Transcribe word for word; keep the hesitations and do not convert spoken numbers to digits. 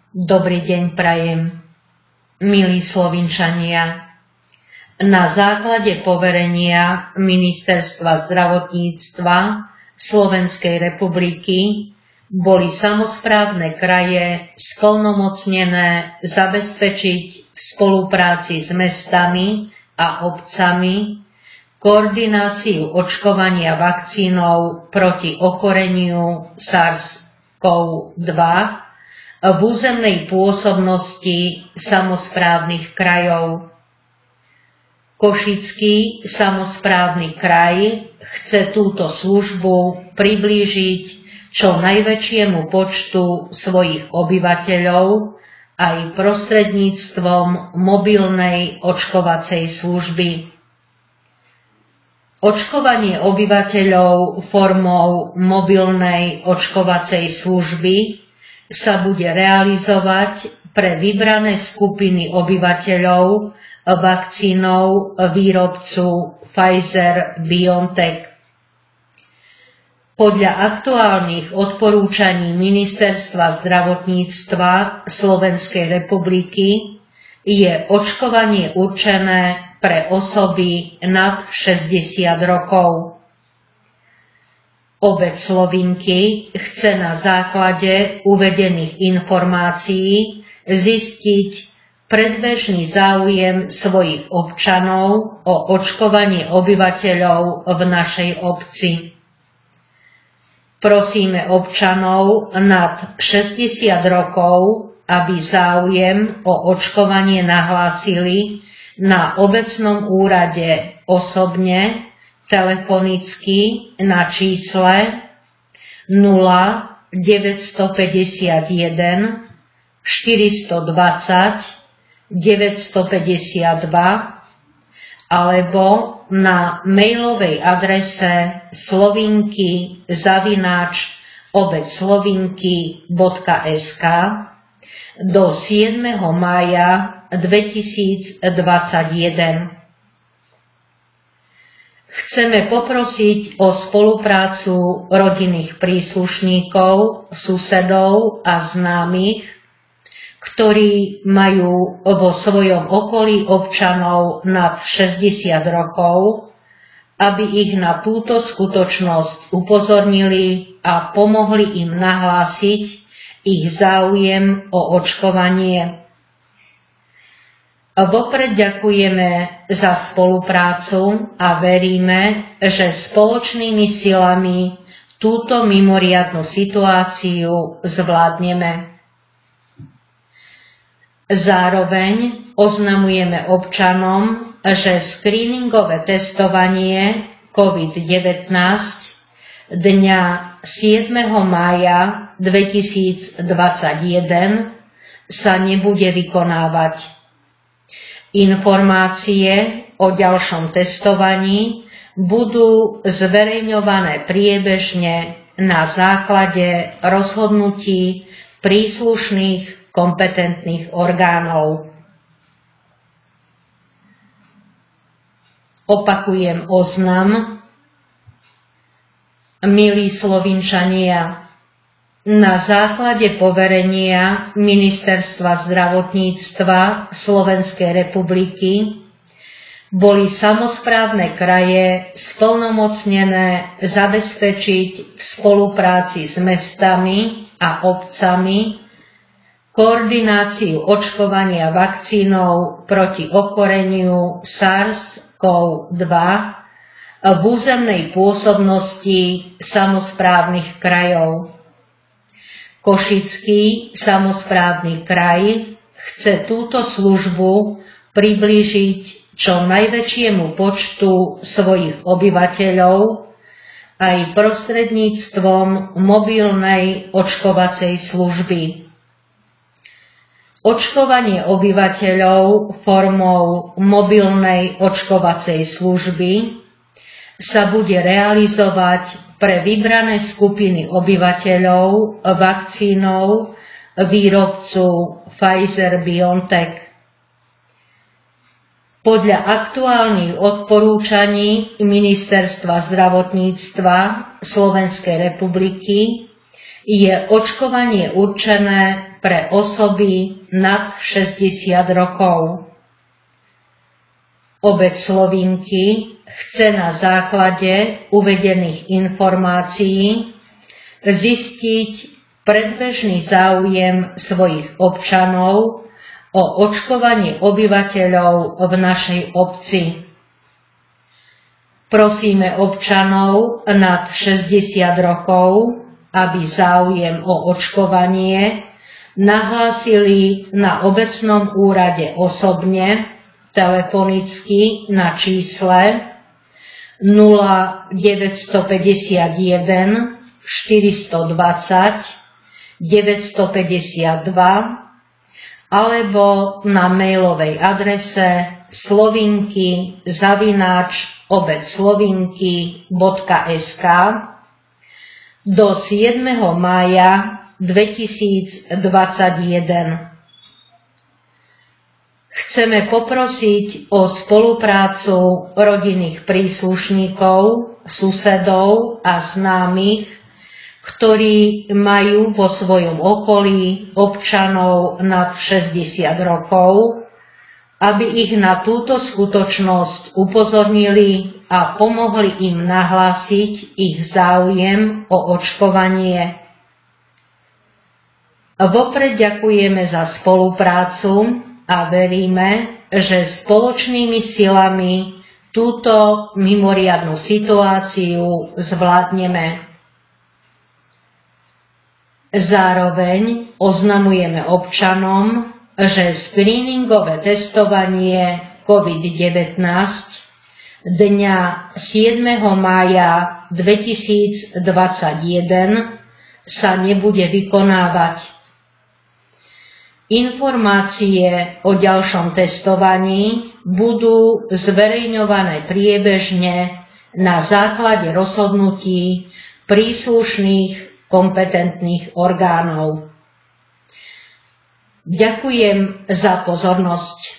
Dobrý deň prajem, milí Slovinčania. Na základe poverenia Ministerstva zdravotníctva Slovenskej republiky boli samosprávne kraje splnomocnené zabezpečiť v spolupráci s mestami a obcami koordináciu očkovania vakcínou proti ochoreniu SARS-kov dva v územnej pôsobnosti samosprávnych krajov. Košický samosprávny kraj chce túto službu priblížiť čo najväčšiemu počtu svojich obyvateľov aj prostredníctvom mobilnej očkovacej služby. Očkovanie obyvateľov formou mobilnej očkovacej služby sa bude realizovať pre vybrané skupiny obyvateľov vakcínou výrobcu Pfizer-BioNTech. Podľa aktuálnych odporúčaní Ministerstva zdravotníctva Slovenskej republiky je očkovanie určené pre osoby nad šesťdesiat rokov. Obec Slovinky chce na základe uvedených informácií zistiť predbežný záujem svojich občanov o očkovanie obyvateľov v našej obci. Prosíme občanov nad šesťdesiat rokov, aby záujem o očkovanie nahlásili na obecnom úrade osobne, telefonicky na čísle nula deväťstopäťdesiatjeden štyristodvadsať deväťstopäťdesiatdva alebo na mailovej adrese slovinky zavináč obeclovinky bodka es ká do siedmeho mája dvetisícdvadsaťjeden. Chceme poprosiť o spoluprácu rodinných príslušníkov, susedov a známych, ktorí majú vo svojom okolí občanov nad šesťdesiat rokov, aby ich na túto skutočnosť upozornili a pomohli im nahlásiť ich záujem o očkovanie. Vopred ďakujeme za spoluprácu a veríme, že spoločnými silami túto mimoriadnu situáciu zvládneme. Zároveň oznamujeme občanom, že screeningové testovanie COVID devätnásť dňa siedmeho mája dvetisícdvadsaťjeden sa nebude vykonávať. Informácie o ďalšom testovaní budú zverejňované priebežne na základe rozhodnutí príslušných kompetentných orgánov. Opakujem oznam. Milí Slovinčania, na základe poverenia Ministerstva zdravotníctva Slovenskej republiky boli samosprávne kraje splnomocnené zabezpečiť v spolupráci s mestami a obcami koordináciu očkovania vakcínou proti ochoreniu SARS-kov dva v územnej pôsobnosti samosprávnych krajov. Košický samosprávny kraj chce túto službu priblížiť čo najväčšiemu počtu svojich obyvateľov aj prostredníctvom mobilnej očkovacej služby. Očkovanie obyvateľov formou mobilnej očkovacej služby sa bude realizovať pre vybrané skupiny obyvateľov vakcínou výrobcu Pfizer-BioNTech. Podľa aktuálnych odporúčaní Ministerstva zdravotníctva Slovenskej republiky je očkovanie určené pre osoby nad šesťdesiat rokov. Obec Slovinky chce na základe uvedených informácií zistiť predbežný záujem svojich občanov o očkovanie obyvateľov v našej obci. Prosíme občanov nad šesťdesiat rokov, aby záujem o očkovanie nahlásili na obecnom úrade osobne, telefonicky na čísle nula deväť päť jeden štyri dva nula deväť päť dva alebo na mailovej adrese slovinky zavináč obeclovinky bodka es ká do siedmeho mája dvetisícdvadsaťjeden. Chceme poprosiť o spoluprácu rodinných príslušníkov, susedov a známych, ktorí majú vo svojom okolí občanov nad šesťdesiat rokov, aby ich na túto skutočnosť upozornili a pomohli im nahlásiť ich záujem o očkovanie. Vopred ďakujeme za spoluprácu a veríme, že spoločnými silami túto mimoriadnu situáciu zvládneme. Zároveň oznamujeme občanom, že screeningové testovanie COVID devätnásť dňa siedmeho mája dvetisícdvadsaťjeden sa nebude vykonávať. Informácie o ďalšom testovaní budú zverejňované priebežne na základe rozhodnutí príslušných kompetentných orgánov. Ďakujem za pozornosť.